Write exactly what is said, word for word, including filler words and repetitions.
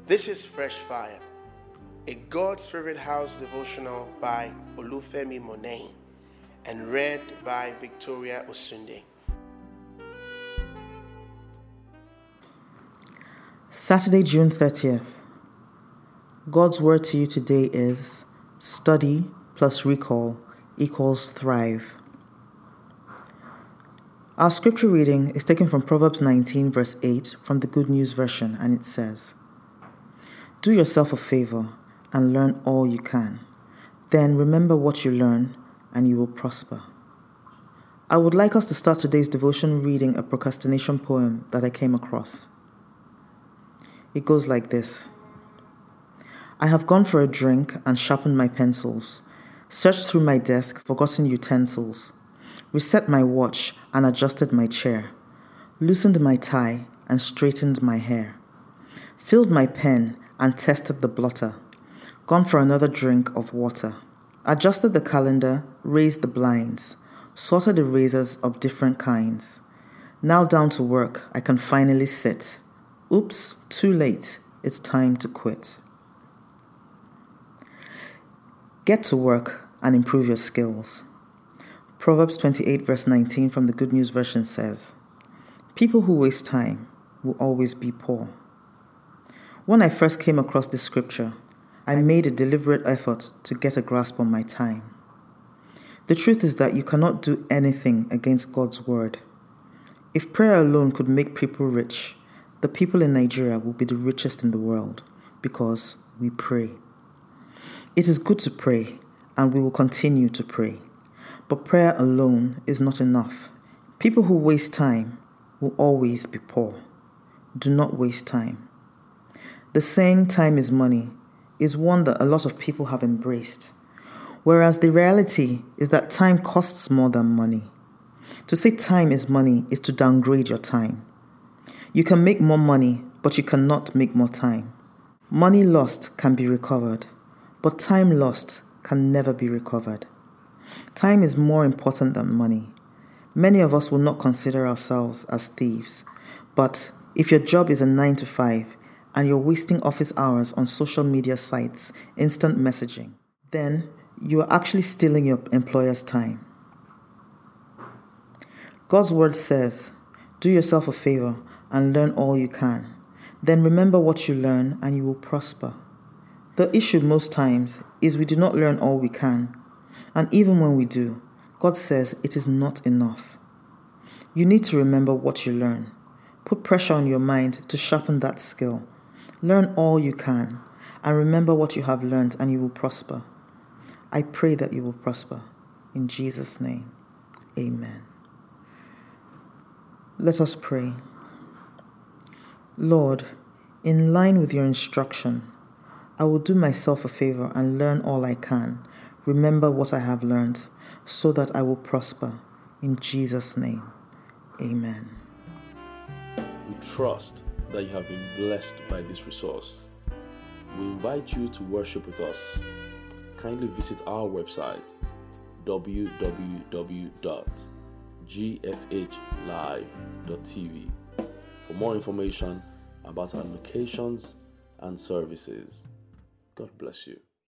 This is Fresh Fire, a God's Favorite House devotional by Olufemi Monet and read by Victoria Osunde. Saturday, June thirtieth. God's word to you today is study plus recall equals thrive. Our scripture reading is taken from Proverbs nineteen verse eight from the Good News Version, and it says, "Do yourself a favor and learn all you can. Then remember what you learn and you will prosper." I would like us to start today's devotion reading a procrastination poem that I came across. It goes like this. I have gone for a drink and sharpened my pencils, searched through my desk, forgotten utensils, reset my watch and adjusted my chair, loosened my tie and straightened my hair, filled my pen and tested the blotter, gone for another drink of water, adjusted the calendar, raised the blinds, sorted erasers of different kinds. Now down to work, I can finally sit. Oops, too late, it's time to quit. Get to work and improve your skills. Proverbs twenty-eight verse nineteen from the Good News Version says, "People who waste time will always be poor." When I first came across this scripture, I made a deliberate effort to get a grasp on my time. The truth is that you cannot do anything against God's word. If prayer alone could make people rich, the people in Nigeria will be the richest in the world because we pray. It is good to pray, and we will continue to pray. But prayer alone is not enough. People who waste time will always be poor. Do not waste time. The saying, "time is money," is one that a lot of people have embraced, whereas the reality is that time costs more than money. To say time is money is to downgrade your time. You can make more money, but you cannot make more time. Money lost can be recovered, but time lost can never be recovered. Time is more important than money. Many of us will not consider ourselves as thieves, but if your job is a nine to five and you're wasting office hours on social media sites, instant messaging, then you are actually stealing your employer's time. God's word says, "Do yourself a favor and learn all you can. Then remember what you learn and you will prosper." The issue most times is we do not learn all we can. And even when we do, God says it is not enough. You need to remember what you learn. Put pressure on your mind to sharpen that skill. Learn all you can and remember what you have learned and you will prosper. I pray that you will prosper. In Jesus' name, amen. Let us pray. Lord, in line with your instruction, I will do myself a favor and learn all I can. Remember what I have learned so that I will prosper. In Jesus' name, amen. We trust that you have been blessed by this resource. We invite you to worship with us. Kindly visit our website w w w dot g f h live dot t v for more information about our locations and services. God bless you.